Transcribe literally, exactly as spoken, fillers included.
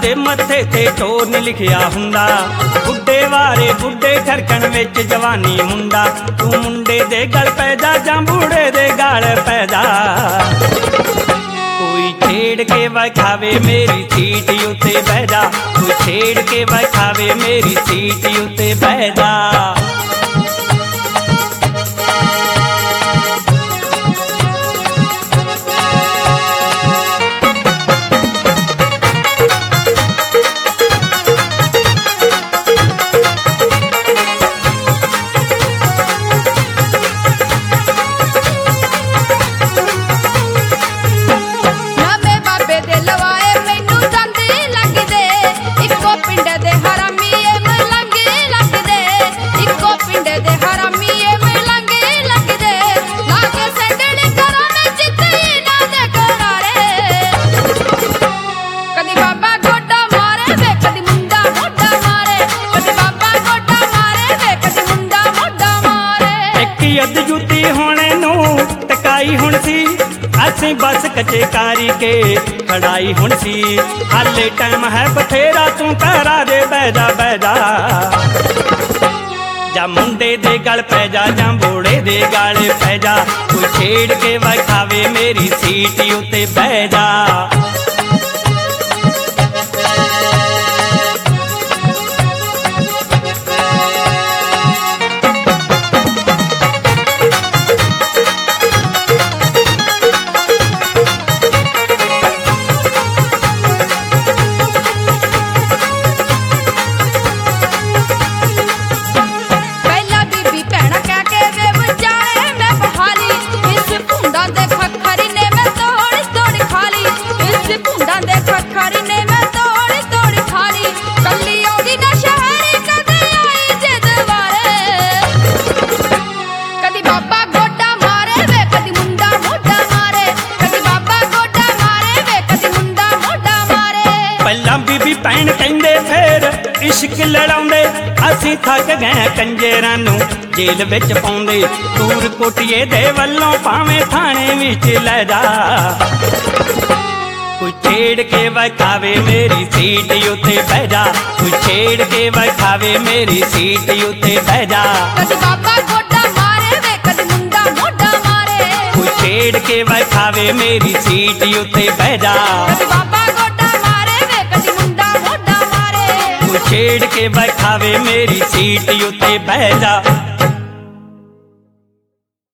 दे मथे ते टोर नी लिखिया हुंदा। बुड्ढे वारे बुड्ढे ठरकण विच जवानी मुंडा। तू मुंडे दे गल पै जा जां बूढ़े दे गल पै जा। कोई छेड़ के विखावे मेरी सीट उत्ते बह जा। कोई छेड़ के विखावे मेरी सीट उत्ते बह जा। अध जुती होने नू टकाई हुण सी। असीं बस कच्चे कारी के खड़ाई हुण सी। हाले टाइम है बथेरा तू करा दे बह जा बह जा। जा मुंडे दे गल पै जा जां बूढ़े दे गल पै जा। कोई छेड़ के विखावे मेरी सीट उत्ते बह जा। बीबी भैन कहंदे फिर इश्क लड़ाउंदे। असीं थक गए कंजरां नूं जेल विच पाउंदे। दूर कोटिए दे वल्लों भावें थाणे विच लै जा। कोई छेड़ के विखावे मेरी सीट उत्ते बह जा। कोई छेड़ के विखावे मेरी सीट उत्ते बह जा। कदी बाबा गोडा मारे वे कदी मुंडा मोढा मारे। कोई छेड़ के विखावे मेरी सीट उत्ते बह जा। कदी बाबा गोडा मारे वे कदी मुंडा मोढा मारे। कोई छेड़ के विखावे मेरी सीट उत्ते बह जा।